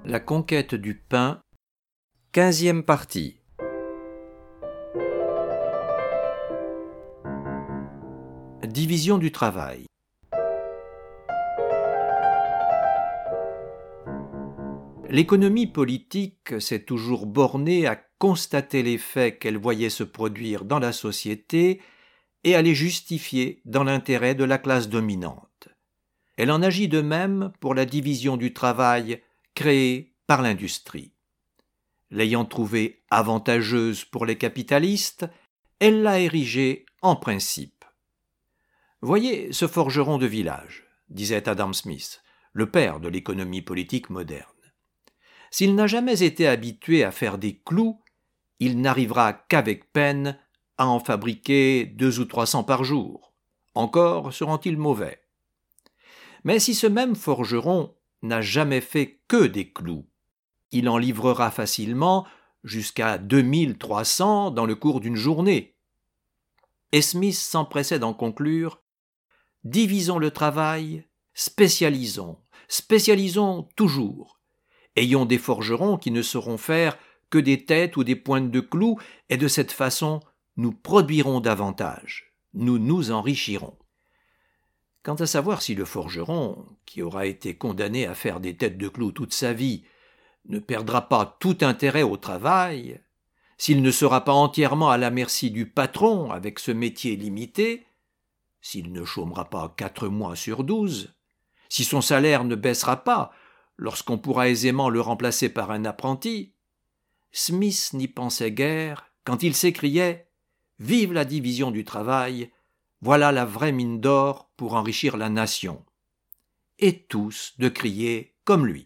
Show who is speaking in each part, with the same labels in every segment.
Speaker 1: La conquête du pain, 15e partie. Division du travail. L'économie politique s'est toujours bornée à constater les faits qu'elle voyait se produire dans la société et à les justifier dans l'intérêt de la classe dominante. Elle en agit de même pour la division du travail créée par l'industrie. L'ayant trouvée avantageuse pour les capitalistes, elle l'a érigée en principe. « Voyez ce forgeron de village », disait Adam Smith, le père de l'économie politique moderne. S'il n'a jamais été habitué à faire des clous, il n'arrivera qu'avec peine à en fabriquer 200 ou 300 par jour. Encore seront-ils mauvais. Mais si ce même forgeron n'a jamais fait que des clous, il en livrera facilement jusqu'à 2300 dans le cours d'une journée. Et Smith s'empressait d'en conclure « Divisons le travail, spécialisons toujours. Ayons des forgerons qui ne sauront faire que des têtes ou des pointes de clous, et de cette façon, nous produirons davantage. Nous nous enrichirons. » Quant à savoir si le forgeron, qui aura été condamné à faire des têtes de clous toute sa vie, ne perdra pas tout intérêt au travail, s'il ne sera pas entièrement à la merci du patron avec ce métier limité, s'il ne chômera pas 4 mois sur 12, si son salaire ne baissera pas lorsqu'on pourra aisément le remplacer par un apprenti, Smith n'y pensait guère quand il s'écriait « Vive la division du travail, voilà la vraie mine d'or pour enrichir la nation !» Et tous de crier comme lui.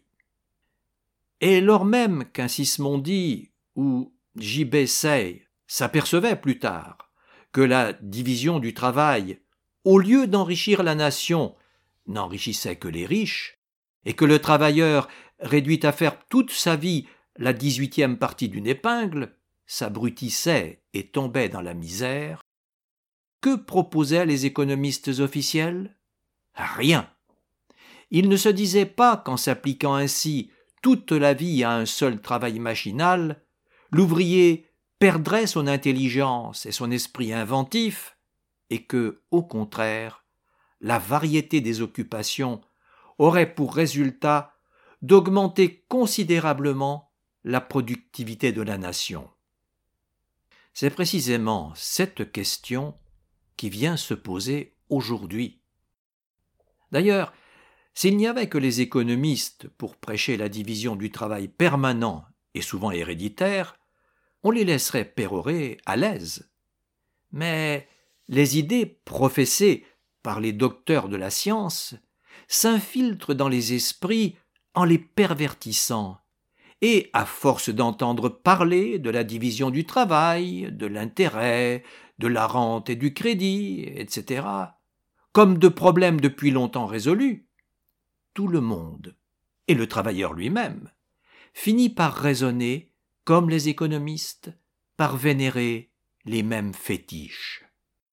Speaker 1: Et lors même qu'un Sismondi ou J.B. Say s'apercevait plus tard que la division du travail, au lieu d'enrichir la nation, n'enrichissait que les riches, et que le travailleur, réduit à faire toute sa vie la 18e partie d'une épingle, s'abrutissait et tombait dans la misère, que proposaient les économistes officiels ? Rien. Ils ne se disaient pas qu'en s'appliquant ainsi toute la vie à un seul travail machinal, l'ouvrier perdrait son intelligence et son esprit inventif, et que, au contraire, la variété des occupations aurait pour résultat d'augmenter considérablement la productivité de la nation. C'est précisément cette question qui vient se poser aujourd'hui. D'ailleurs, s'il n'y avait que les économistes pour prêcher la division du travail permanent et souvent héréditaire, on les laisserait pérorer à l'aise. Mais les idées professées par les docteurs de la science s'infiltrent dans les esprits en les pervertissant, et à force d'entendre parler de la division du travail, de l'intérêt, de la rente et du crédit, etc., comme de problèmes depuis longtemps résolus, tout le monde, et le travailleur lui-même, finit par raisonner comme les économistes, par vénérer les mêmes fétiches.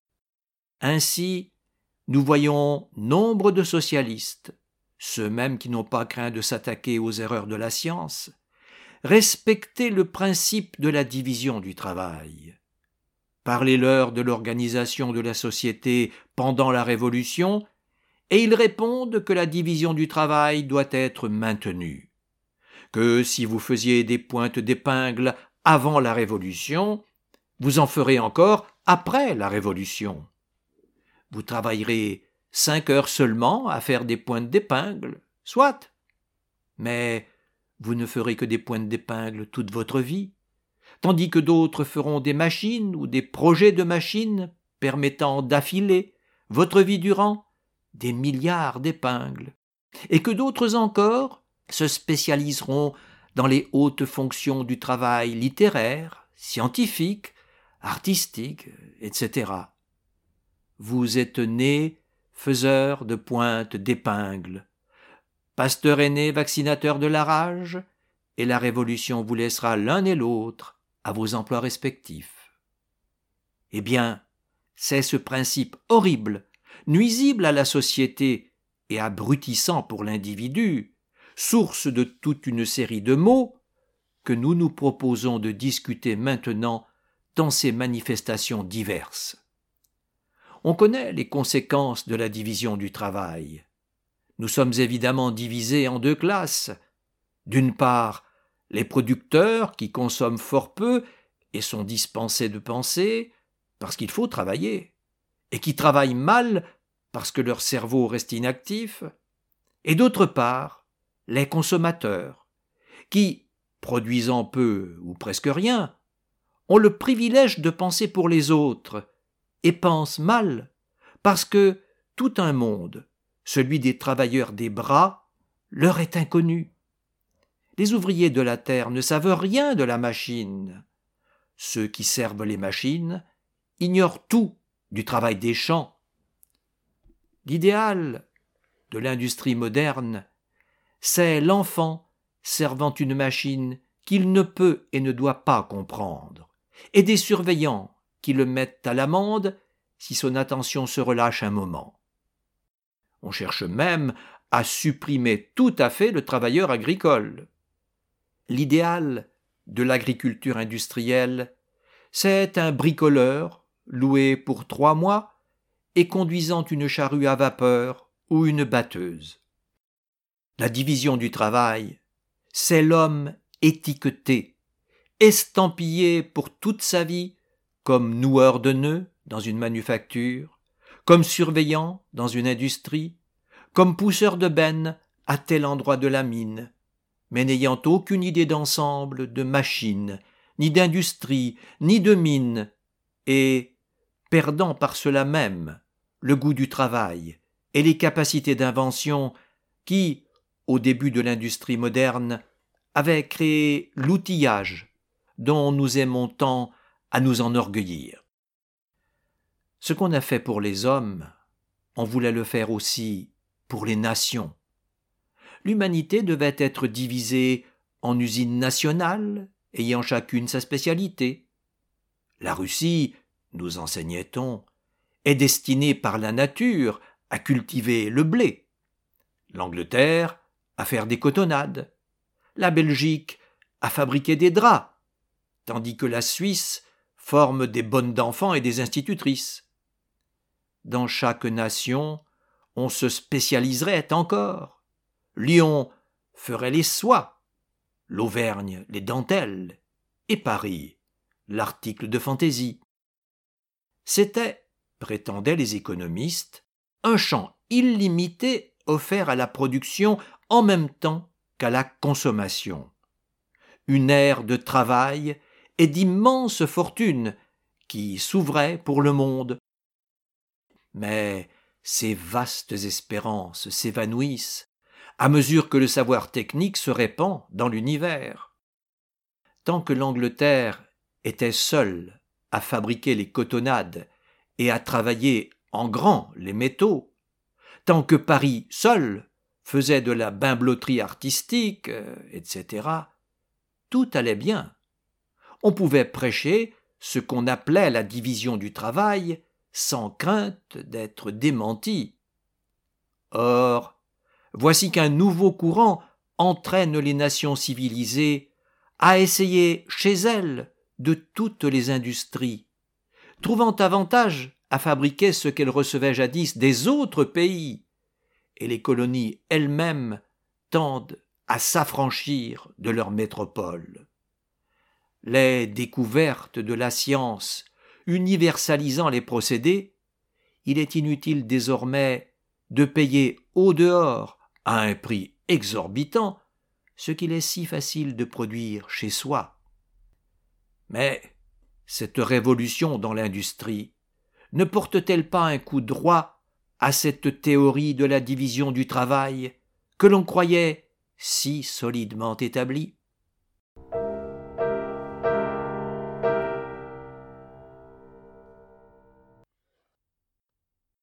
Speaker 1: Ainsi, nous voyons nombre de socialistes, ceux mêmes qui n'ont pas craint de s'attaquer aux erreurs de la science, respecter le principe de la division du travail. Parlez-leur de l'organisation de la société pendant la Révolution, et ils répondent que la division du travail doit être maintenue, que si vous faisiez des pointes d'épingle avant la Révolution, vous en ferez encore après la Révolution. Vous travaillerez 5 heures seulement à faire des pointes d'épingle, soit, mais vous ne ferez que des pointes d'épingle toute votre vie, tandis que d'autres feront des machines ou des projets de machines permettant d'affiler, votre vie durant, des milliards d'épingles, et que d'autres encore se spécialiseront dans les hautes fonctions du travail littéraire, scientifique, artistique, etc. Vous êtes né faiseur de pointes d'épingle. Pasteur est né vaccinateur de la rage, et la Révolution vous laissera l'un et l'autre à vos emplois respectifs. Eh bien, c'est ce principe horrible, nuisible à la société et abrutissant pour l'individu, source de toute une série de maux que nous nous proposons de discuter maintenant dans ces manifestations diverses. On connaît les conséquences de la division du travail. Nous sommes évidemment divisés en deux classes. D'une part, les producteurs qui consomment fort peu et sont dispensés de penser parce qu'il faut travailler, et qui travaillent mal parce que leur cerveau reste inactif, et d'autre part, les consommateurs, qui, produisant peu ou presque rien, ont le privilège de penser pour les autres, et pensent mal, parce que tout un monde, celui des travailleurs des bras, leur est inconnu. Les ouvriers de la terre ne savent rien de la machine. Ceux qui servent les machines ignorent tout du travail des champs. L'idéal de l'industrie moderne, c'est l'enfant servant une machine qu'il ne peut et ne doit pas comprendre, et des surveillants qui le mettent à l'amende si son attention se relâche un moment. On cherche même à supprimer tout à fait le travailleur agricole. L'idéal de l'agriculture industrielle, c'est un bricoleur loué pour 3 mois et conduisant une charrue à vapeur ou une batteuse. La division du travail, c'est l'homme étiqueté, estampillé pour toute sa vie comme noueur de nœuds dans une manufacture, comme surveillant dans une industrie, comme pousseur de benne à tel endroit de la mine, mais n'ayant aucune idée d'ensemble, de machine, ni d'industrie, ni de mine, et perdant par cela même le goût du travail et les capacités d'invention qui, au début de l'industrie moderne, avaient créé l'outillage dont nous aimons tant à nous enorgueillir. Ce qu'on a fait pour les hommes, on voulait le faire aussi pour les nations. L'humanité devait être divisée en usines nationales, ayant chacune sa spécialité. La Russie, nous enseignait-on, est destinée par la nature à cultiver le blé. L'Angleterre à faire des cotonnades. La Belgique à fabriquer des draps, tandis que la Suisse forme des bonnes d'enfants et des institutrices. Dans chaque nation, on se spécialiserait encore. Lyon ferait les soies, l'Auvergne les dentelles, et Paris l'article de fantaisie. C'était, prétendaient les économistes, un champ illimité offert à la production en même temps qu'à la consommation. Une ère de travail et d'immenses fortunes qui s'ouvrait pour le monde. Mais ces vastes espérances s'évanouissent à mesure que le savoir technique se répand dans l'univers. Tant que l'Angleterre était seule à fabriquer les cotonnades et à travailler en grand les métaux, tant que Paris seul faisait de la bimbeloterie artistique, etc., tout allait bien. On pouvait prêcher ce qu'on appelait la division du travail sans crainte d'être démenti. Or, voici qu'un nouveau courant entraîne les nations civilisées à essayer chez elles de toutes les industries, trouvant avantage à fabriquer ce qu'elles recevaient jadis des autres pays, et les colonies elles-mêmes tendent à s'affranchir de leur métropole. Les découvertes de la science universalisant les procédés, il est inutile désormais de payer au dehors à un prix exorbitant ce qu'il est si facile de produire chez soi. Mais cette révolution dans l'industrie ne porte-t-elle pas un coup droit à cette théorie de la division du travail que l'on croyait si solidement établie ?